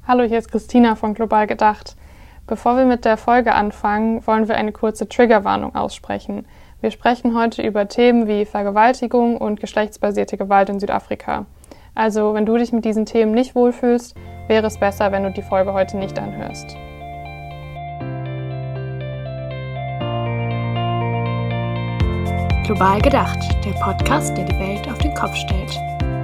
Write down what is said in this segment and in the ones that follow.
Hallo, hier ist Christina von Global Gedacht. Bevor wir mit der Folge anfangen, wollen wir eine kurze Triggerwarnung aussprechen. Wir sprechen heute über Themen wie Vergewaltigung und geschlechtsbasierte Gewalt in Südafrika. Also, wenn du dich mit diesen Themen nicht wohlfühlst, wäre es besser, wenn du die Folge heute nicht anhörst. Global Gedacht, der Podcast, der die Welt auf den Kopf stellt.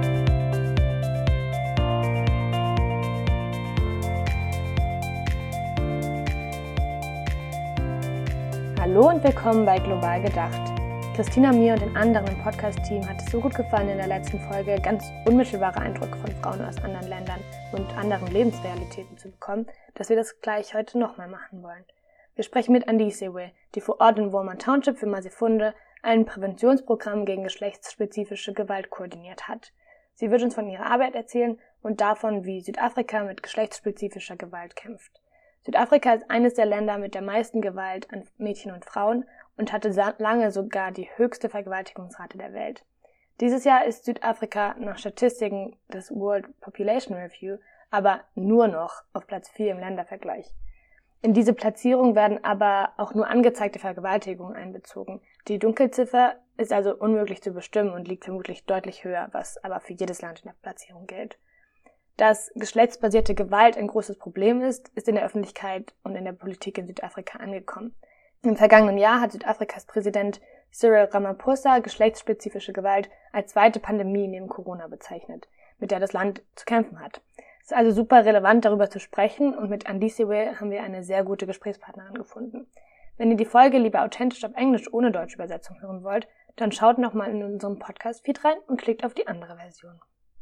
Hallo und willkommen bei Global Gedacht. Christina, mir und den anderen im Podcast-Team hat es so gut gefallen, in der letzten Folge ganz unmittelbare Eindrücke von Frauen aus anderen Ländern und anderen Lebensrealitäten zu bekommen, dass wir das gleich heute nochmal machen wollen. Wir sprechen mit Andisewe, die vor Ort in Walmer Township für Masifunde ein Präventionsprogramm gegen geschlechtsspezifische Gewalt koordiniert hat. Sie wird uns von ihrer Arbeit erzählen und davon, wie Südafrika mit geschlechtsspezifischer Gewalt kämpft. Südafrika ist eines der Länder mit der meisten Gewalt an Mädchen und Frauen und hatte lange sogar die höchste Vergewaltigungsrate der Welt. Dieses Jahr ist Südafrika nach Statistiken des World Population Review aber nur noch auf Platz 4 im Ländervergleich. In diese Platzierung werden aber auch nur angezeigte Vergewaltigungen einbezogen. Die Dunkelziffer ist also unmöglich zu bestimmen und liegt vermutlich deutlich höher, was aber für jedes Land in der Platzierung gilt. Dass geschlechtsbasierte Gewalt ein großes Problem ist in der Öffentlichkeit und in der Politik in Südafrika angekommen. Im vergangenen Jahr hat Südafrikas Präsident Cyril Ramaphosa geschlechtsspezifische Gewalt als zweite Pandemie neben Corona bezeichnet, mit der das Land zu kämpfen hat. Es ist also super relevant, darüber zu sprechen, und mit Andisewe haben wir eine sehr gute Gesprächspartnerin gefunden. Wenn ihr die Folge lieber authentisch auf Englisch ohne deutsche Übersetzung hören wollt, dann schaut nochmal in unserem Podcast-Feed rein und klickt auf die andere Version.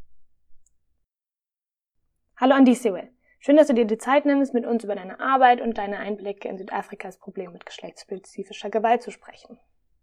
Hallo Andisewe, schön, dass du dir die Zeit nimmst, mit uns über deine Arbeit und deine Einblicke in Südafrikas Problem mit geschlechtsspezifischer Gewalt zu sprechen.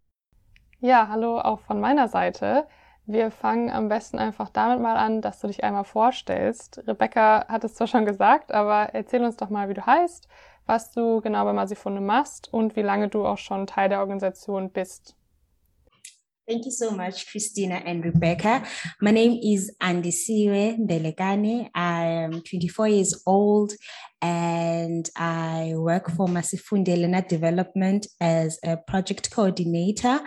Ja, hallo auch von meiner Seite. Wir fangen am besten einfach damit mal an, dass du dich einmal vorstellst. Rebecca hat es zwar schon gesagt, aber erzähl uns doch mal, wie du heißt, was du genau bei Masifunde machst und wie lange du auch schon Teil der Organisation bist. Thank you so much, Christina and Rebecca. My name is Andisewe Ndelegane. I am 24 years old and I work for Masifunde Learner Development as a project coordinator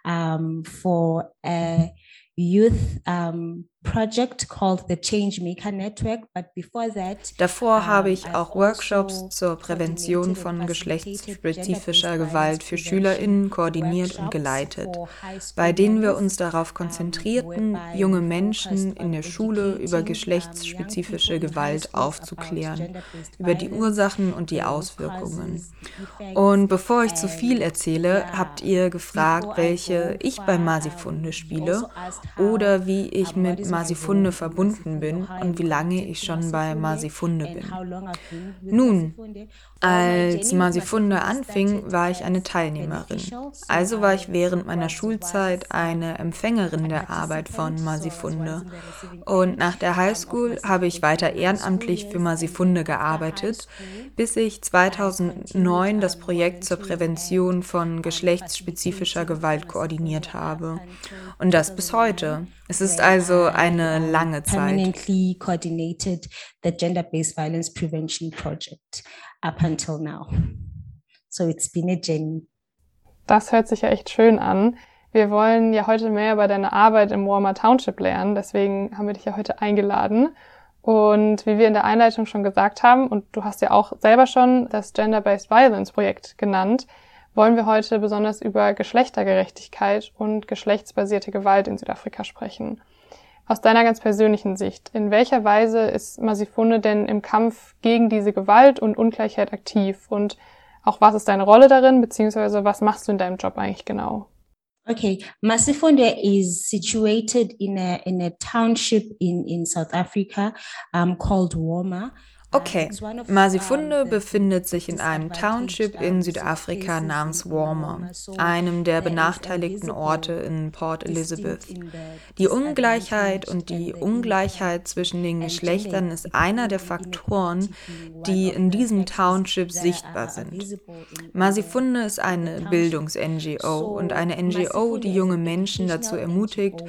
for a youth project called the Changemaker Network, but before that, Davor habe ich auch Workshops zur Prävention von geschlechtsspezifischer Gewalt für SchülerInnen koordiniert und geleitet, bei denen wir uns darauf konzentrierten, junge Menschen in der Schule über geschlechtsspezifische Gewalt aufzuklären, über die Ursachen und die Auswirkungen. Und bevor ich zu viel erzähle, habt ihr gefragt, welche ich bei Masifunde spiele oder wie ich mit Masifunde verbunden bin und wie lange ich schon bei Masifunde bin. Nun, als Masifunde anfing, war ich eine Teilnehmerin. Also war ich während meiner Schulzeit eine Empfängerin der Arbeit von Masifunde. Und nach der Highschool habe ich weiter ehrenamtlich für Masifunde gearbeitet, bis ich 2009 das Projekt zur Prävention von geschlechtsspezifischer Gewalt koordiniert habe. Und das bis heute. Es ist also eine lange Zeit. Permanently coordinated the Gender-Based Violence Prevention Project up until now. So it's been a journey. Das hört sich ja echt schön an. Wir wollen ja heute mehr über deine Arbeit im Walmer Township lernen, deswegen haben wir dich ja heute eingeladen. Und wie wir in der Einleitung schon gesagt haben, und du hast ja auch selber schon das Gender-Based Violence Projekt genannt, wollen wir heute besonders über Geschlechtergerechtigkeit und geschlechtsbasierte Gewalt in Südafrika sprechen. Aus deiner ganz persönlichen Sicht, in welcher Weise ist Masifunde denn im Kampf gegen diese Gewalt und Ungleichheit aktiv? Und auch was ist deine Rolle darin, beziehungsweise was machst du in deinem Job eigentlich genau? Okay, Masifunde is situated in a township in South Africa called Walmer. Okay, Masifunde befindet sich in einem Township in Südafrika namens Walmer, einem der benachteiligten Orte in Port Elizabeth. Die Ungleichheit und die Ungleichheit zwischen den Geschlechtern ist einer der Faktoren, die in diesem Township sichtbar sind. Masifunde ist eine Bildungs-NGO und eine NGO, die junge Menschen dazu ermutigt,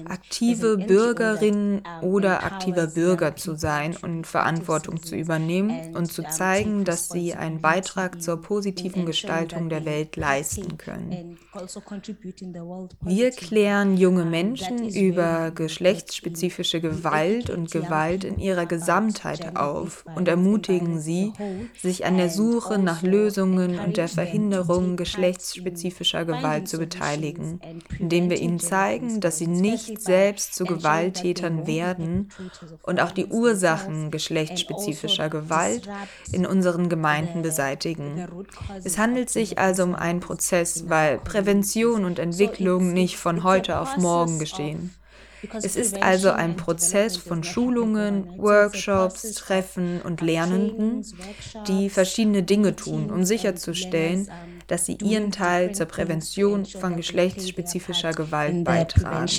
aktive Bürgerin oder aktiver Bürger zu sein und Verantwortung zu übernehmen und zu zeigen, dass sie einen Beitrag zur positiven Gestaltung der Welt leisten können. Wir klären junge Menschen über geschlechtsspezifische Gewalt und Gewalt in ihrer Gesamtheit auf und ermutigen sie, sich an der Suche nach Lösungen und der Verhinderung geschlechtsspezifischer Gewalt zu beteiligen, indem wir ihnen zeigen, dass sie nicht selbst zu Gewalttätern werden und auch die Ursachen geschlechtsspezifischer Gewalt in unseren Gemeinden beseitigen. Es handelt sich also um einen Prozess, weil Prävention und Entwicklung nicht von heute auf morgen geschehen. Es ist also ein Prozess von Schulungen, Workshops, Treffen und Lernenden, die verschiedene Dinge tun, um sicherzustellen, dass sie ihren Teil zur Prävention von geschlechtsspezifischer Gewalt beitragen.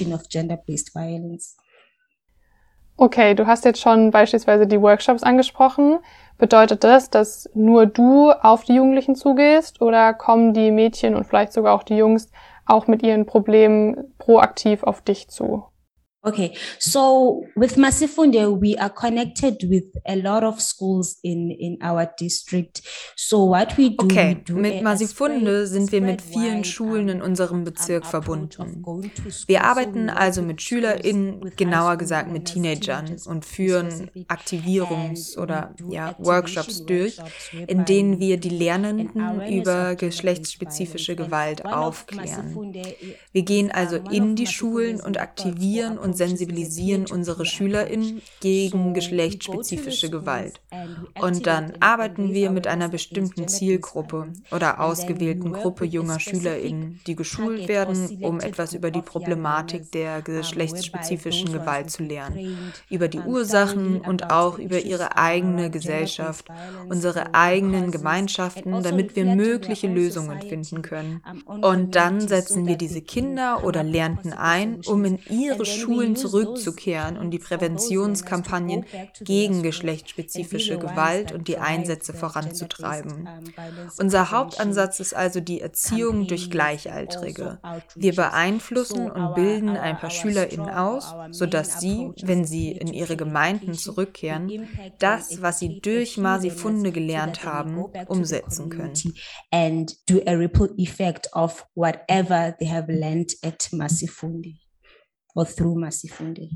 Okay, du hast jetzt schon beispielsweise die Workshops angesprochen. Bedeutet das, dass nur du auf die Jugendlichen zugehst oder kommen die Mädchen und vielleicht sogar auch die Jungs auch mit ihren Problemen proaktiv auf dich zu? Okay, so with Masifunde, we are connected with a lot of schools in our district. So what we do, mit Masifunde sind wir mit vielen Schulen in unserem Bezirk verbunden. Wir arbeiten also mit SchülerInnen, genauer gesagt mit Teenagern und führen Aktivierungs- oder Workshops durch, in denen wir die Lernenden über geschlechtsspezifische Gewalt aufklären. Wir gehen also in die Schulen und aktivieren und sensibilisieren unsere SchülerInnen gegen geschlechtsspezifische Gewalt. Und dann arbeiten wir mit einer bestimmten Zielgruppe oder ausgewählten Gruppe junger SchülerInnen, die geschult werden, um etwas über die Problematik der geschlechtsspezifischen Gewalt zu lernen, über die Ursachen und auch über ihre eigene Gesellschaft, unsere eigenen Gemeinschaften, damit wir mögliche Lösungen finden können. Und dann setzen wir diese Kinder oder Lernenden ein, um in ihre Schulen zurückzukehren und die Präventionskampagnen gegen geschlechtsspezifische Gewalt und die Einsätze voranzutreiben. Unser Hauptansatz ist also die Erziehung durch Gleichaltrige. Wir beeinflussen und bilden ein paar SchülerInnen aus, sodass sie, wenn sie in ihre Gemeinden zurückkehren, das, was sie durch Masifunde gelernt haben, umsetzen können. And do a ripple effect of whatever they have learned at Masifunde. Through Masifunde.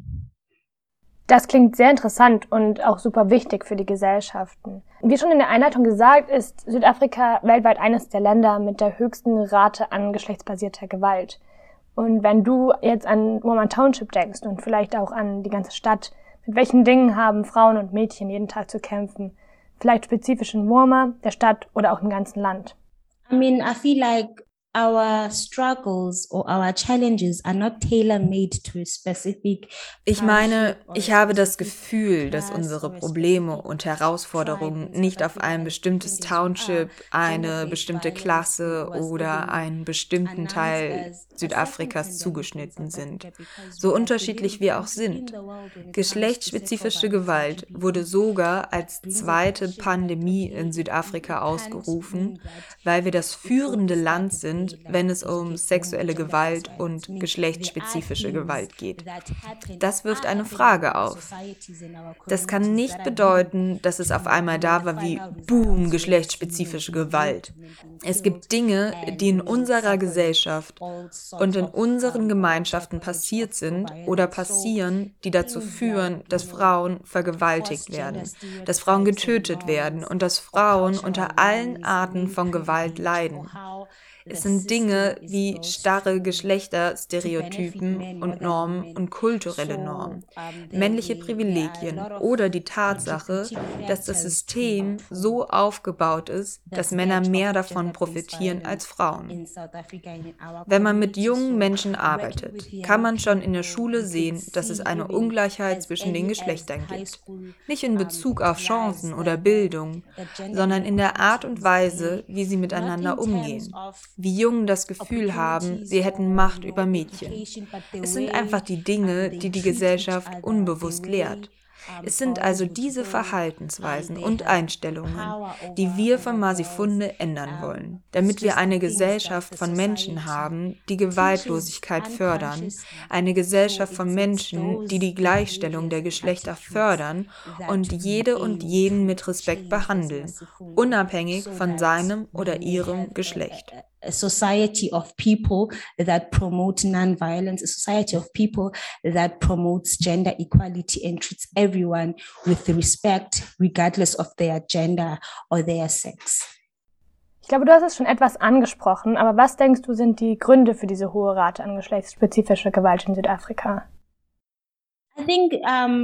Das klingt sehr interessant und auch super wichtig für die Gesellschaften. Wie schon in der Einleitung gesagt, ist Südafrika weltweit eines der Länder mit der höchsten Rate an geschlechtsbasierter Gewalt. Und wenn du jetzt an Walmer Township denkst und vielleicht auch an die ganze Stadt, mit welchen Dingen haben Frauen und Mädchen jeden Tag zu kämpfen? Vielleicht spezifisch in Walmer, der Stadt oder auch im ganzen Land? I feel like our struggles or our challenges are not tailor-made to a specific. Ich meine, ich habe das Gefühl, dass unsere Probleme und Herausforderungen nicht auf ein bestimmtes Township, eine bestimmte Klasse oder einen bestimmten Teil Südafrikas zugeschnitten sind, so unterschiedlich wir auch sind. Geschlechtsspezifische Gewalt wurde sogar als zweite Pandemie in Südafrika ausgerufen, weil wir das führende Land sind, wenn es um sexuelle Gewalt und geschlechtsspezifische Gewalt geht. Das wirft eine Frage auf. Das kann nicht bedeuten, dass es auf einmal da war wie Boom, geschlechtsspezifische Gewalt. Es gibt Dinge, die in unserer Gesellschaft und in unseren Gemeinschaften passiert sind oder passieren, die dazu führen, dass Frauen vergewaltigt werden, dass Frauen getötet werden und dass Frauen unter allen Arten von Gewalt leiden. Es sind Dinge wie starre Geschlechterstereotypen und Normen und kulturelle Normen, männliche Privilegien oder die Tatsache, dass das System so aufgebaut ist, dass Männer mehr davon profitieren als Frauen. Wenn man mit jungen Menschen arbeitet, kann man schon in der Schule sehen, dass es eine Ungleichheit zwischen den Geschlechtern gibt. Nicht in Bezug auf Chancen oder Bildung, sondern in der Art und Weise, wie sie miteinander umgehen. Wie Jungen das Gefühl haben, sie hätten Macht über Mädchen. Es sind einfach die Dinge, die die Gesellschaft unbewusst lehrt. Es sind also diese Verhaltensweisen und Einstellungen, die wir von Masifunde ändern wollen, damit wir eine Gesellschaft von Menschen haben, die Gewaltlosigkeit fördern, eine Gesellschaft von Menschen, die die Gleichstellung der Geschlechter fördern und jede und jeden mit Respekt behandeln, unabhängig von seinem oder ihrem Geschlecht. A society of people that promote non-violence, a society of people that promotes gender equality and treats everyone with respect, regardless of their gender or their sex. Ich glaube, du hast es schon etwas angesprochen, aber was denkst du, sind die Gründe für diese hohe Rate an geschlechtsspezifischer Gewalt in Südafrika? I think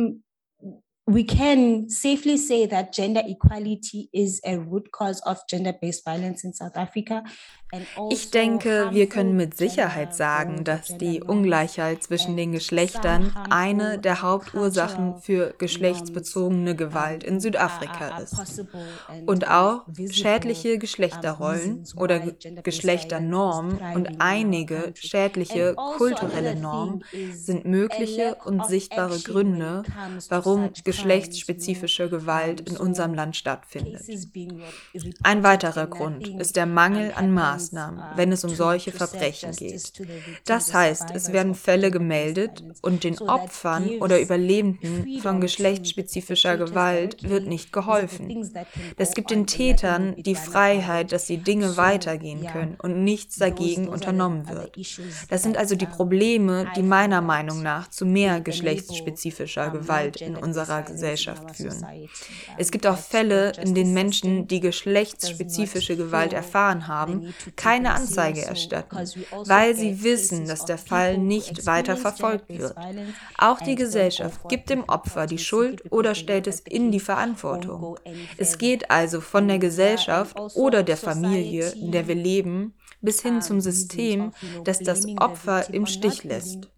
we can safely say that gender equality is a root cause of gender-based violence in South Africa. Ich denke, wir können mit Sicherheit sagen, dass die Ungleichheit zwischen den Geschlechtern eine der Hauptursachen für geschlechtsbezogene Gewalt in Südafrika ist. Und auch schädliche Geschlechterrollen oder Geschlechternormen und einige schädliche kulturelle Normen sind mögliche und sichtbare Gründe, warum geschlechtsspezifische Gewalt in unserem Land stattfindet. Ein weiterer Grund ist der Mangel an Maßnahmen, wenn es um solche Verbrechen geht. Das heißt, es werden Fälle gemeldet und den Opfern oder Überlebenden von geschlechtsspezifischer Gewalt wird nicht geholfen. Das gibt den Tätern die Freiheit, dass die Dinge weitergehen können und nichts dagegen unternommen wird. Das sind also die Probleme, die meiner Meinung nach zu mehr geschlechtsspezifischer Gewalt in unserer Gesellschaft führen. Es gibt auch Fälle, in denen Menschen, die geschlechtsspezifische Gewalt erfahren haben, keine Anzeige erstatten, weil sie wissen, dass der Fall nicht weiter verfolgt wird. Auch die Gesellschaft gibt dem Opfer die Schuld oder stellt es in die Verantwortung. Es geht also von der Gesellschaft oder der Familie, in der wir leben, bis hin zum System, das das Opfer im Stich lässt.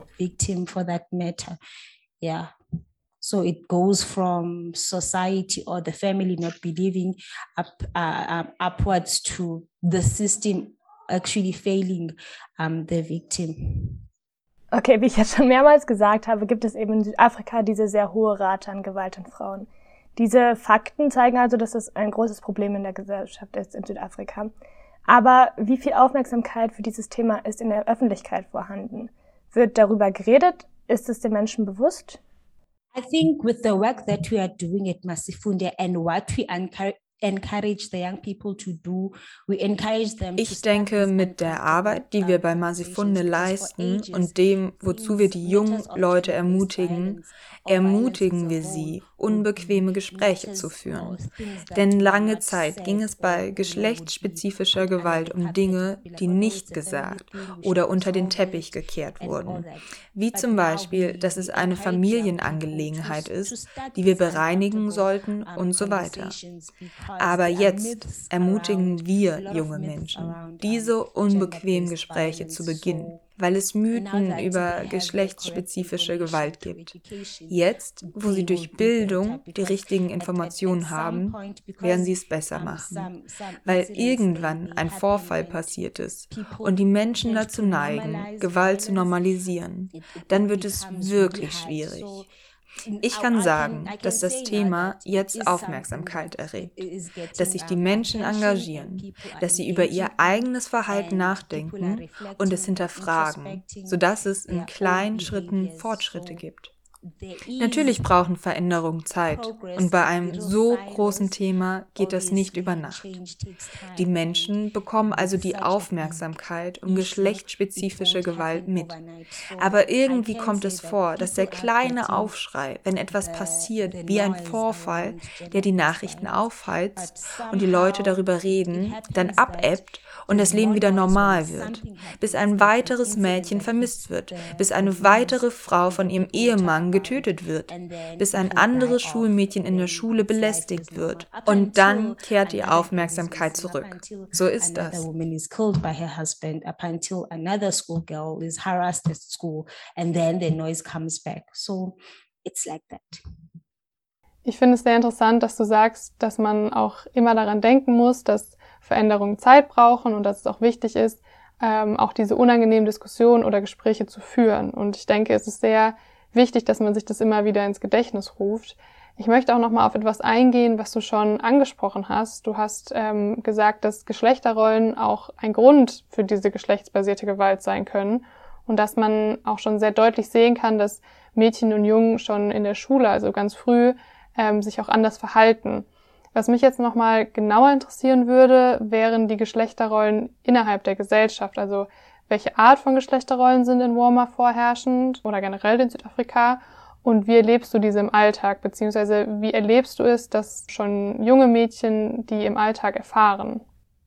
So it goes from society or the family not believing upwards to the system actually failing the victim. Okay, wie ich jetzt schon mehrmals gesagt habe, gibt es eben in Südafrika diese sehr hohe Rate an Gewalt an Frauen. Diese Fakten zeigen also, dass es ein großes Problem in der Gesellschaft ist in Südafrika. Aber wie viel Aufmerksamkeit für dieses Thema ist in der Öffentlichkeit vorhanden? Wird darüber geredet? Ist es den Menschen bewusst? I think with the work that we are doing at Masifunde and what we encourage the young people to do, we encourage them. Ich denke, mit der Arbeit, die wir bei Masifunde leisten und dem, wozu wir die jungen Leute ermutigen wir sie, unbequeme Gespräche zu führen. Denn lange Zeit ging es bei geschlechtsspezifischer Gewalt um Dinge, die nicht gesagt oder unter den Teppich gekehrt wurden. Wie zum Beispiel, dass es eine Familienangelegenheit ist, die wir bereinigen sollten und so weiter. Aber jetzt ermutigen wir junge Menschen, diese unbequemen Gespräche zu beginnen, weil es Mythen über geschlechtsspezifische Gewalt gibt. Jetzt, wo sie durch Bildung die richtigen Informationen haben, werden sie es besser machen. Weil irgendwann ein Vorfall passiert ist und die Menschen dazu neigen, Gewalt zu normalisieren, dann wird es wirklich schwierig. Ich kann sagen, dass das Thema jetzt Aufmerksamkeit erregt, dass sich die Menschen engagieren, dass sie über ihr eigenes Verhalten nachdenken und es hinterfragen, sodass es in kleinen Schritten Fortschritte gibt. Natürlich brauchen Veränderungen Zeit und bei einem so großen Thema geht das nicht über Nacht. Die Menschen bekommen also die Aufmerksamkeit um geschlechtsspezifische Gewalt mit. Aber irgendwie kommt es vor, dass der kleine Aufschrei, wenn etwas passiert, wie ein Vorfall, der die Nachrichten aufheizt und die Leute darüber reden, dann abebbt und das Leben wieder normal wird, bis ein weiteres Mädchen vermisst wird, bis eine weitere Frau von ihrem Ehemann getötet wird, bis ein anderes Schulmädchen in der Schule belästigt wird. Und dann kehrt die Aufmerksamkeit zurück. So ist das. Ich finde es sehr interessant, dass du sagst, dass man auch immer daran denken muss, dass Veränderungen Zeit brauchen und dass es auch wichtig ist, auch diese unangenehmen Diskussionen oder Gespräche zu führen. Und ich denke, es ist sehr wichtig, dass man sich das immer wieder ins Gedächtnis ruft. Ich möchte auch nochmal auf etwas eingehen, was du schon angesprochen hast. Du hast gesagt, dass Geschlechterrollen auch ein Grund für diese geschlechtsbasierte Gewalt sein können und dass man auch schon sehr deutlich sehen kann, dass Mädchen und Jungen schon in der Schule, also ganz früh, sich auch anders verhalten. Was mich jetzt nochmal genauer interessieren würde, wären die Geschlechterrollen innerhalb der Gesellschaft. Also welche Art von Geschlechterrollen sind in Walmer vorherrschend oder generell in Südafrika? Und wie erlebst du diese im Alltag, beziehungsweise wie erlebst du es, dass schon junge Mädchen die im Alltag erfahren?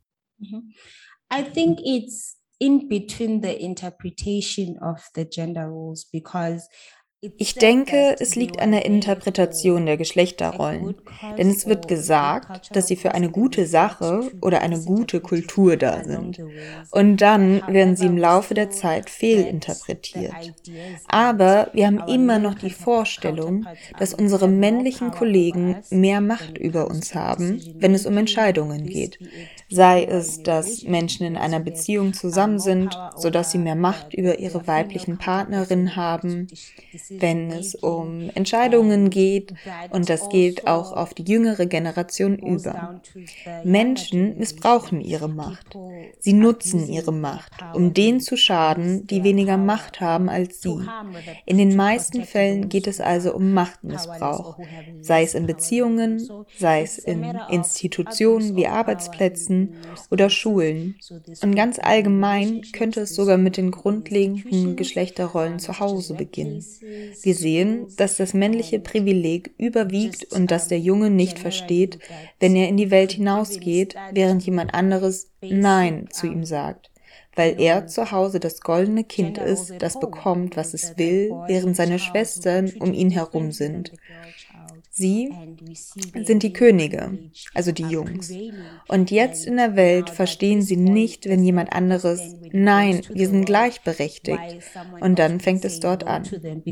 I think it's in between the interpretation of the gender roles because ich denke, es liegt an der Interpretation der Geschlechterrollen, denn es wird gesagt, dass sie für eine gute Sache oder eine gute Kultur da sind. Und dann werden sie im Laufe der Zeit fehlinterpretiert. Aber wir haben immer noch die Vorstellung, dass unsere männlichen Kollegen mehr Macht über uns haben, wenn es um Entscheidungen geht. Sei es, dass Menschen in einer Beziehung zusammen sind, sodass sie mehr Macht über ihre weiblichen Partnerinnen haben, wenn es um Entscheidungen geht, und das geht auch auf die jüngere Generation über. Menschen missbrauchen ihre Macht. Sie nutzen ihre Macht, um denen zu schaden, die weniger Macht haben als sie. In den meisten Fällen geht es also um Machtmissbrauch, sei es in Beziehungen, sei es in Institutionen wie Arbeitsplätzen oder Schulen. Und ganz allgemein könnte es sogar mit den grundlegenden Geschlechterrollen zu Hause beginnen. Wir sehen, dass das männliche Privileg überwiegt und dass der Junge nicht versteht, wenn er in die Welt hinausgeht, während jemand anderes Nein zu ihm sagt, weil er zu Hause das goldene Kind ist, das bekommt, was es will, während seine Schwestern um ihn herum sind. Sie sind die Könige, also die Jungs. Und jetzt in der Welt verstehen sie nicht, wenn jemand anderes, nein, wir sind gleichberechtigt. Und dann fängt es dort an.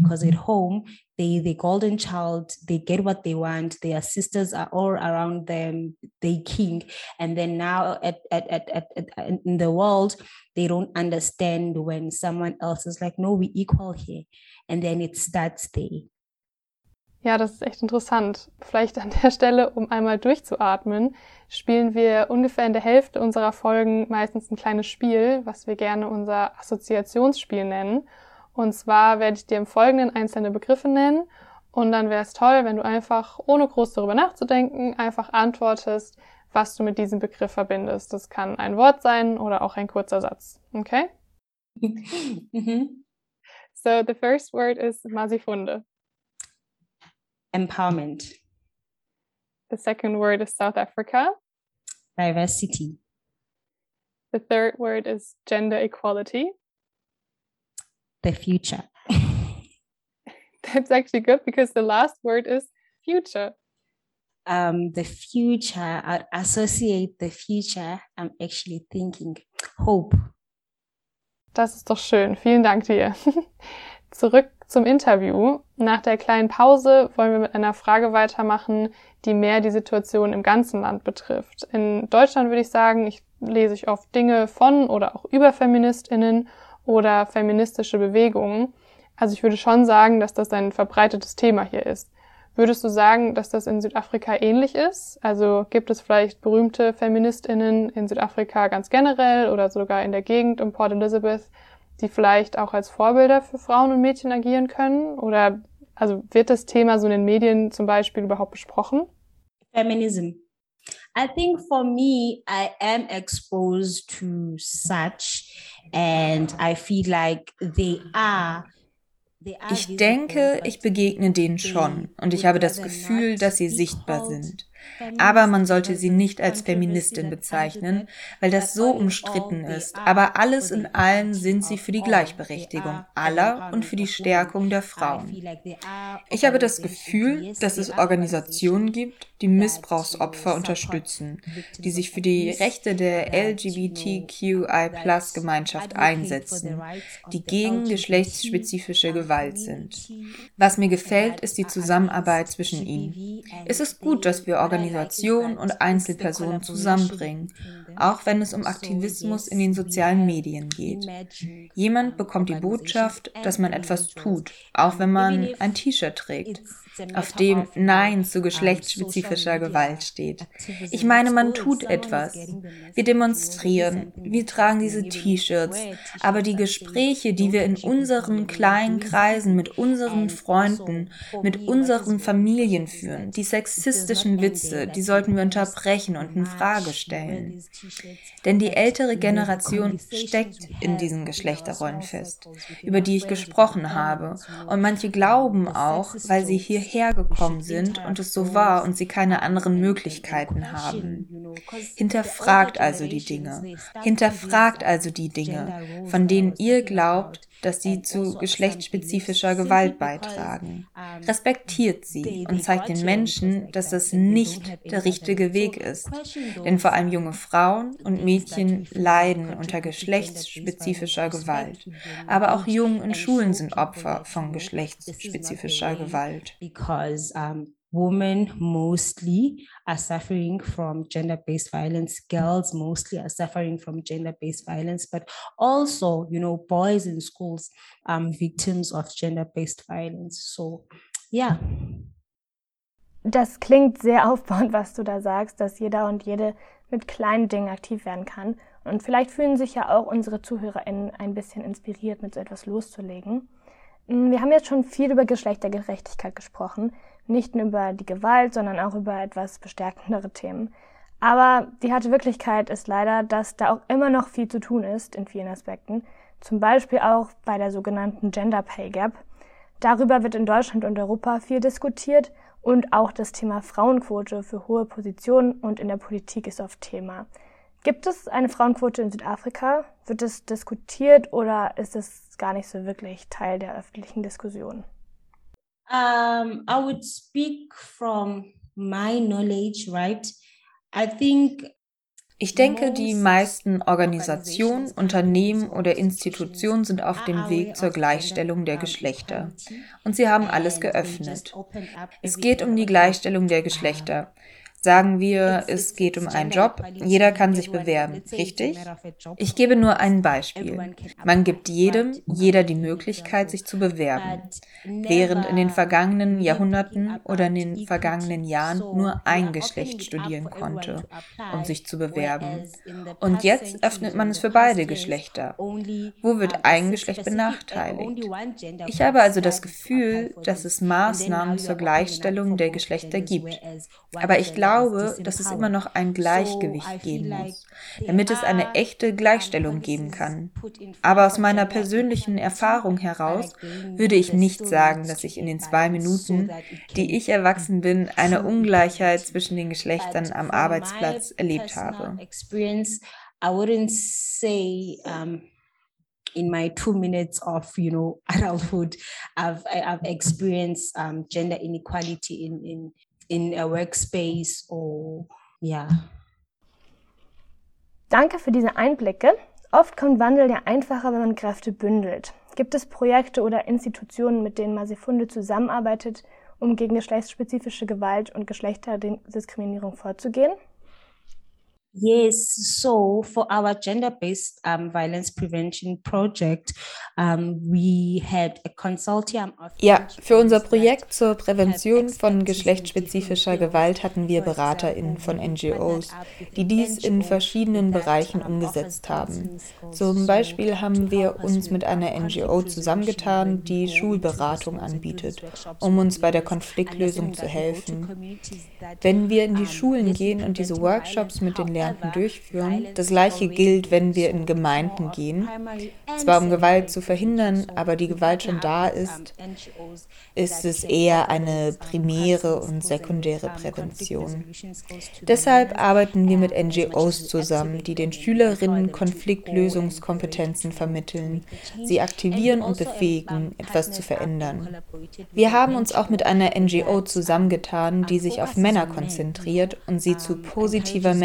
The golden child, they get what they want. Their sisters are all around them. They king, and then now in the world, they don't understand when someone else is like, no, we equal here, and then it starts there. Ja, das ist echt interessant. Vielleicht an der Stelle, um einmal durchzuatmen, spielen wir ungefähr in der Hälfte unserer Folgen meistens ein kleines Spiel, was wir gerne unser Assoziationsspiel nennen. Und zwar werde ich dir im Folgenden einzelne Begriffe nennen und dann wäre es toll, wenn du einfach, ohne groß darüber nachzudenken, einfach antwortest, was du mit diesem Begriff verbindest. Das kann ein Wort sein oder auch ein kurzer Satz. Okay? So, the first word is Masifunde. Empowerment. The second word is South Africa. Diversity. The third word is gender equality. The future. That's actually good because the last word is future. The future, I'd associate the future, I'm actually thinking hope. Das ist doch schön. Vielen Dank dir. Zurück zum Interview. Nach der kleinen Pause wollen wir mit einer Frage weitermachen, die mehr die Situation im ganzen Land betrifft. In Deutschland würde ich sagen, lese ich oft Dinge von oder auch über FeministInnen oder feministische Bewegungen. Also ich würde schon sagen, dass das ein verbreitetes Thema hier ist. Würdest du sagen, dass das in Südafrika ähnlich ist? Also gibt es vielleicht berühmte FeministInnen in Südafrika ganz generell oder sogar in der Gegend um Port Elizabeth, die vielleicht auch als Vorbilder für Frauen und Mädchen agieren können? Oder also wird das Thema so in den Medien zum Beispiel überhaupt besprochen? Feminism. I think for me, I am exposed to such and I feel like they are. Ich denke, ich begegne denen schon und ich habe das Gefühl, dass sie sichtbar sind. Aber man sollte sie nicht als Feministin bezeichnen, weil das so umstritten ist. Aber alles in allem sind sie für die Gleichberechtigung aller und für die Stärkung der Frauen. Ich habe das Gefühl, dass es Organisationen gibt, die Missbrauchsopfer unterstützen, die sich für die Rechte der LGBTQI+-Gemeinschaft einsetzen, die gegen geschlechtsspezifische Gewalt sind. Was mir gefällt, ist die Zusammenarbeit zwischen ihnen. Es ist gut, dass wir Organisationen und Einzelpersonen zusammenbringen, auch wenn es um Aktivismus in den sozialen Medien geht. Jemand bekommt die Botschaft, dass man etwas tut, auch wenn man ein T-Shirt trägt, auf dem Nein zu geschlechtsspezifischer Gewalt steht. Ich meine, man tut etwas. Wir demonstrieren, wir tragen diese T-Shirts, aber die Gespräche, die wir in unseren kleinen Kreisen mit unseren Freunden, mit unseren Familien führen, die sexistischen Witze, die sollten wir unterbrechen und in Frage stellen. Denn die ältere Generation steckt in diesen Geschlechterrollen fest, über die ich gesprochen habe. Und manche glauben auch, weil sie hierher gekommen sind und es so war und sie keine anderen Möglichkeiten haben. Hinterfragt also die Dinge. Hinterfragt also die Dinge, von denen ihr glaubt, dass sie zu geschlechtsspezifischer Gewalt beitragen. Respektiert sie und zeigt den Menschen, dass das nicht der richtige Weg ist. Denn vor allem junge Frauen und Mädchen leiden unter geschlechtsspezifischer Gewalt. Aber auch Jungen in Schulen sind Opfer von geschlechtsspezifischer Gewalt. Women mostly are suffering from gender-based violence. Girls mostly are suffering from gender-based violence, but also, boys in schools are victims of gender-based violence. So, yeah. Das klingt sehr aufbauend, was du da sagst, dass jeder und jede mit kleinen Dingen aktiv werden kann. Und vielleicht fühlen sich ja auch unsere ZuhörerInnen ein bisschen inspiriert, mit so etwas loszulegen. Wir haben jetzt schon viel über Geschlechtergerechtigkeit gesprochen. Nicht nur über die Gewalt, sondern auch über etwas bestärkendere Themen. Aber die harte Wirklichkeit ist leider, dass da auch immer noch viel zu tun ist in vielen Aspekten. Zum Beispiel auch bei der sogenannten Gender Pay Gap. Darüber wird in Deutschland und Europa viel diskutiert und auch das Thema Frauenquote für hohe Positionen und in der Politik ist oft Thema. Gibt es eine Frauenquote in Südafrika? Wird es diskutiert oder ist es gar nicht so wirklich Teil der öffentlichen Diskussion? I would speak from my knowledge, right? Ich denke, die meisten Organisationen, Unternehmen oder Institutionen sind auf dem Weg zur Gleichstellung der Geschlechter. Und sie haben alles geöffnet. Es geht um die Gleichstellung der Geschlechter. Sagen wir, es geht um einen Job, jeder kann sich bewerben, richtig? Ich gebe nur ein Beispiel. Man gibt jeder die Möglichkeit, sich zu bewerben, während in den vergangenen Jahrhunderten oder in den vergangenen Jahren nur ein Geschlecht studieren konnte, um sich zu bewerben. Und jetzt öffnet man es für beide Geschlechter. Wo wird ein Geschlecht benachteiligt? Ich habe also das Gefühl, dass es Maßnahmen zur Gleichstellung der Geschlechter gibt. Aber ich glaube, dass es immer noch ein Gleichgewicht geben muss, damit es eine echte Gleichstellung geben kann. Aber aus meiner persönlichen Erfahrung heraus würde ich nicht sagen, dass ich in den 2 Minuten, die ich erwachsen bin, eine Ungleichheit zwischen den Geschlechtern am Arbeitsplatz erlebt habe. I wouldn't say in my 2 minutes of adulthood I've experienced gender inequality in a workspace or yeah. Danke für diese Einblicke. Oft kommt Wandel ja einfacher, wenn man Kräfte bündelt. Gibt es Projekte oder Institutionen, mit denen Mazifunde zusammenarbeitet, um gegen geschlechtsspezifische Gewalt und Geschlechterdiskriminierung vorzugehen? Yes, so for our gender-based violence prevention project, we had a consortium of... Ja, für unser Projekt zur Prävention von geschlechtsspezifischer Gewalt hatten wir BeraterInnen von NGOs, die dies in verschiedenen Bereichen umgesetzt haben. Zum Beispiel haben wir uns mit einer NGO zusammengetan, die Schulberatung anbietet, um uns bei der Konfliktlösung zu helfen. Wenn wir in die Schulen gehen und diese Workshops mit den Lernenden durchführen. Das Gleiche gilt, wenn wir in Gemeinden gehen. Zwar um Gewalt zu verhindern, aber die Gewalt schon da ist es eher eine primäre und sekundäre Prävention. Deshalb arbeiten wir mit NGOs zusammen, die den Schülerinnen Konfliktlösungskompetenzen vermitteln, sie aktivieren und befähigen, etwas zu verändern. Wir haben uns auch mit einer NGO zusammengetan, die sich auf Männer konzentriert und sie zu positiver Männlichkeit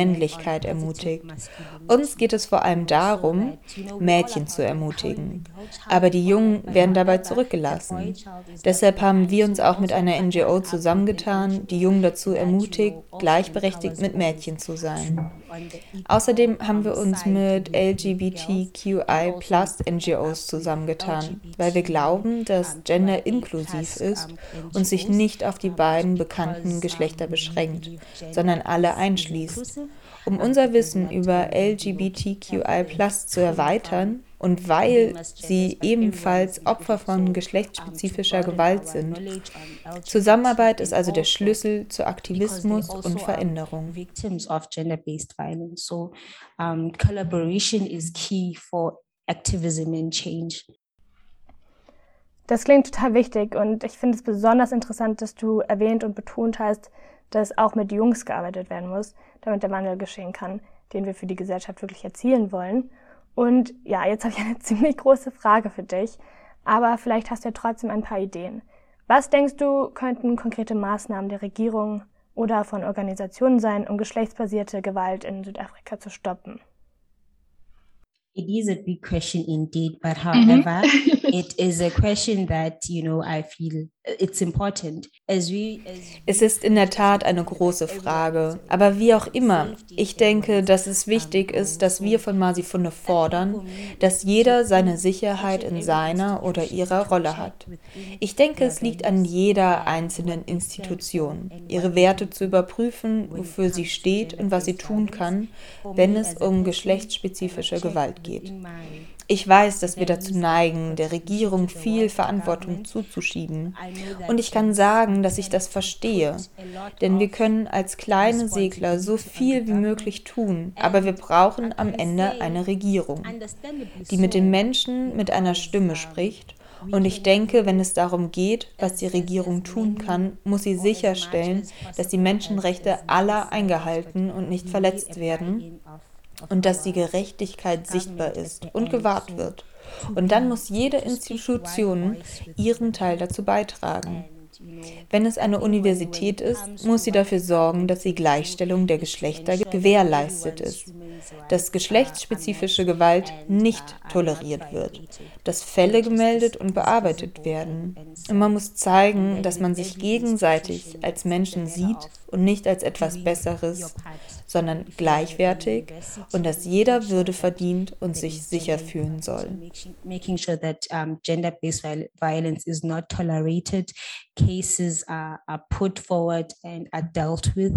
Männlichkeit ermutigt. Uns geht es vor allem darum, Mädchen zu ermutigen. Aber die Jungen werden dabei zurückgelassen. Deshalb haben wir uns auch mit einer NGO zusammengetan, die Jungen dazu ermutigt, gleichberechtigt mit Mädchen zu sein. Außerdem haben wir uns mit LGBTQI+-NGOs zusammengetan, weil wir glauben, dass Gender inklusiv ist und sich nicht auf die beiden bekannten Geschlechter beschränkt, sondern alle einschließt. Um unser Wissen über LGBTQI+ zu erweitern und weil sie ebenfalls Opfer von geschlechtsspezifischer Gewalt sind. Zusammenarbeit ist also der Schlüssel zu Aktivismus und Veränderung. Victims of gender-based violence. So, collaboration is key for activism and change. Das klingt total wichtig und ich finde es besonders interessant, dass du erwähnt und betont hast, dass auch mit Jungs gearbeitet werden muss, damit der Wandel geschehen kann, den wir für die Gesellschaft wirklich erzielen wollen. Und ja, jetzt habe ich eine ziemlich große Frage für dich, aber vielleicht hast du ja trotzdem ein paar Ideen. Was denkst du, könnten konkrete Maßnahmen der Regierung oder von Organisationen sein, um geschlechtsbasierte Gewalt in Südafrika zu stoppen? It is a big question indeed, but however, it is a question that, I feel it's important. Es ist in der Tat eine große Frage, aber wie auch immer, ich denke, dass es wichtig ist, dass wir von Masifunde fordern, dass jeder seine Sicherheit in seiner oder ihrer Rolle hat. Ich denke, es liegt an jeder einzelnen Institution, ihre Werte zu überprüfen, wofür sie steht und was sie tun kann, wenn es um geschlechtsspezifische Gewalt geht. Ich weiß, dass wir dazu neigen, der Regierung viel Verantwortung zuzuschieben. Und ich kann sagen, dass ich das verstehe. Denn wir können als kleine Segler so viel wie möglich tun, aber wir brauchen am Ende eine Regierung, die mit den Menschen mit einer Stimme spricht. Und ich denke, wenn es darum geht, was die Regierung tun kann, muss sie sicherstellen, dass die Menschenrechte aller eingehalten und nicht verletzt werden. Und dass die Gerechtigkeit sichtbar ist und gewahrt wird. Und dann muss jede Institution ihren Teil dazu beitragen. Wenn es eine Universität ist, muss sie dafür sorgen, dass die Gleichstellung der Geschlechter gewährleistet ist, dass geschlechtsspezifische Gewalt nicht toleriert wird, dass Fälle gemeldet und bearbeitet werden. Und man muss zeigen, dass man sich gegenseitig als Menschen sieht und nicht als etwas Besseres, sondern gleichwertig und dass jeder Würde verdient und sich sicher fühlen soll. Making sure that gender-based violence is not tolerated, cases are put forward and are dealt with,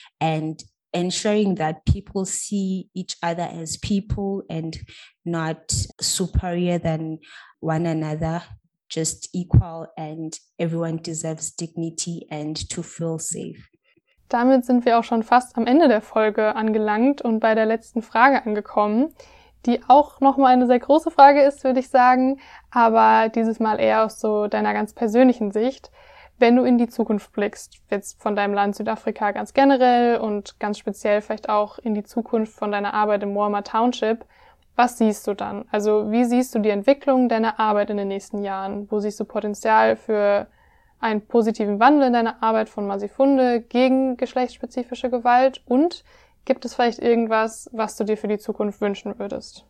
and ensuring that people see each other as people and not superior than one another, just equal, and everyone deserves dignity and to feel safe. Damit sind wir auch schon fast am Ende der Folge angelangt und bei der letzten Frage angekommen, die auch nochmal eine sehr große Frage ist, würde ich sagen, aber dieses Mal eher aus so deiner ganz persönlichen Sicht. Wenn du in die Zukunft blickst, jetzt von deinem Land Südafrika ganz generell und ganz speziell vielleicht auch in die Zukunft von deiner Arbeit im Walmer Township, was siehst du dann? Also wie siehst du die Entwicklung deiner Arbeit in den nächsten Jahren? Wo siehst du Potenzial für einen positiven Wandel in deiner Arbeit von Masifunde gegen geschlechtsspezifische Gewalt? Und gibt es vielleicht irgendwas, was du dir für die Zukunft wünschen würdest?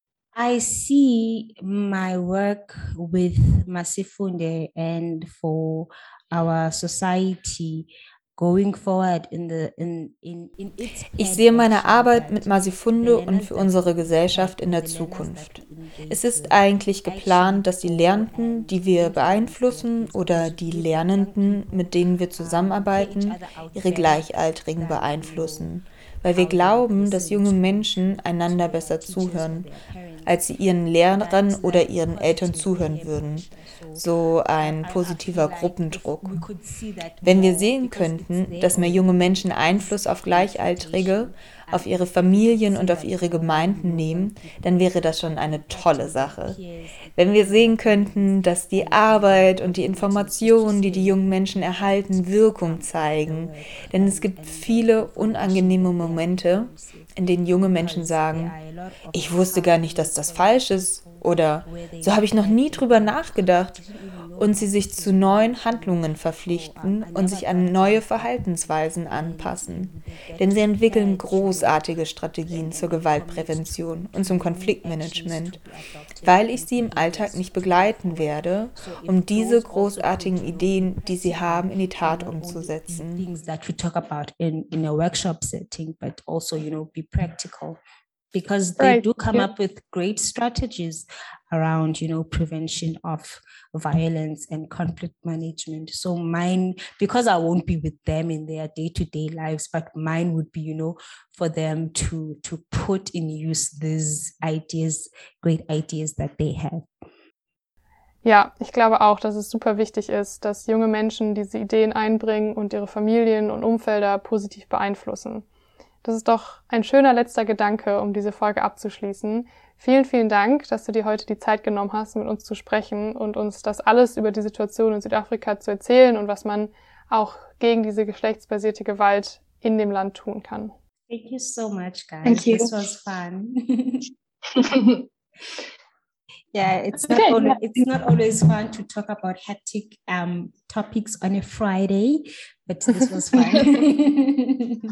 I see my work with Masifunde and for our society going forward Ich sehe meine Arbeit mit Masifunde und für unsere Gesellschaft in der Zukunft. Es ist eigentlich geplant, dass die Lernenden, die wir beeinflussen, oder die Lernenden, mit denen wir zusammenarbeiten, ihre Gleichaltrigen beeinflussen, weil wir glauben, dass junge Menschen einander besser zuhören, als sie ihren Lehrern oder ihren Eltern zuhören würden. So ein positiver Gruppendruck. Wenn wir sehen könnten, dass mehr junge Menschen Einfluss auf Gleichaltrige, auf ihre Familien und auf ihre Gemeinden nehmen, dann wäre das schon eine tolle Sache. Wenn wir sehen könnten, dass die Arbeit und die Informationen, die die jungen Menschen erhalten, Wirkung zeigen. Denn es gibt viele unangenehme Momente, in denen junge Menschen sagen, ich wusste gar nicht, dass das falsch ist oder so habe ich noch nie drüber nachgedacht und sie sich zu neuen Handlungen verpflichten und sich an neue Verhaltensweisen anpassen. Denn sie entwickeln großartige Strategien zur Gewaltprävention und zum Konfliktmanagement, weil ich sie im Alltag nicht begleiten werde, um diese großartigen Ideen, die sie haben, in die Tat umzusetzen. Things that we talk about in a workshop setting, but also, be practical. Because they do come up with great strategies around, prevention of violence and conflict management. So mine, because I won't be with them in their day-to-day lives, but mine would be, for them to put in use these ideas, great ideas that they have. Ja, ich glaube auch, dass es super wichtig ist, dass junge Menschen diese Ideen einbringen und ihre Familien und Umfelder positiv beeinflussen. Das ist doch ein schöner letzter Gedanke, um diese Folge abzuschließen. Vielen, vielen Dank, dass du dir heute die Zeit genommen hast, mit uns zu sprechen und uns das alles über die Situation in Südafrika zu erzählen und was man auch gegen diese geschlechtsbasierte Gewalt in dem Land tun kann. Thank you so much, guys. Thank you. This was fun. Yeah, it's not always fun to talk about hectic topics on a Friday, but this was fun.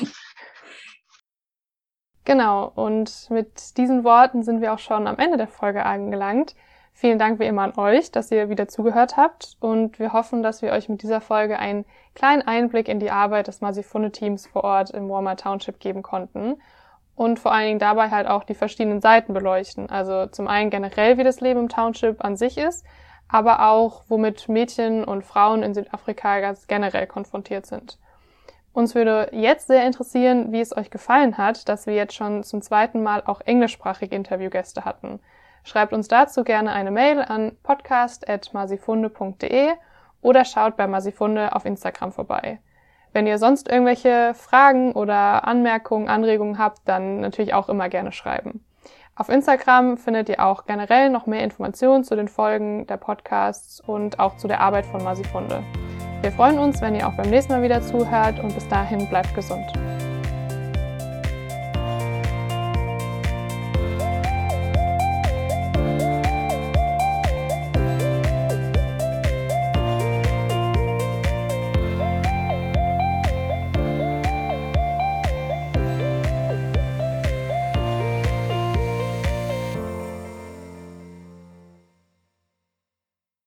Genau, und mit diesen Worten sind wir auch schon am Ende der Folge angelangt. Vielen Dank wie immer an euch, dass ihr wieder zugehört habt und wir hoffen, dass wir euch mit dieser Folge einen kleinen Einblick in die Arbeit des Masifunde-Teams vor Ort im Walmer Township geben konnten und vor allen Dingen dabei halt auch die verschiedenen Seiten beleuchten. Also zum einen generell, wie das Leben im Township an sich ist, aber auch, womit Mädchen und Frauen in Südafrika ganz generell konfrontiert sind. Uns würde jetzt sehr interessieren, wie es euch gefallen hat, dass wir jetzt schon zum zweiten Mal auch englischsprachige Interviewgäste hatten. Schreibt uns dazu gerne eine Mail an podcast@masifunde.de oder schaut bei Masifunde auf Instagram vorbei. Wenn ihr sonst irgendwelche Fragen oder Anmerkungen, Anregungen habt, dann natürlich auch immer gerne schreiben. Auf Instagram findet ihr auch generell noch mehr Informationen zu den Folgen der Podcasts und auch zu der Arbeit von Masifunde. Wir freuen uns, wenn ihr auch beim nächsten Mal wieder zuhört und bis dahin bleibt gesund.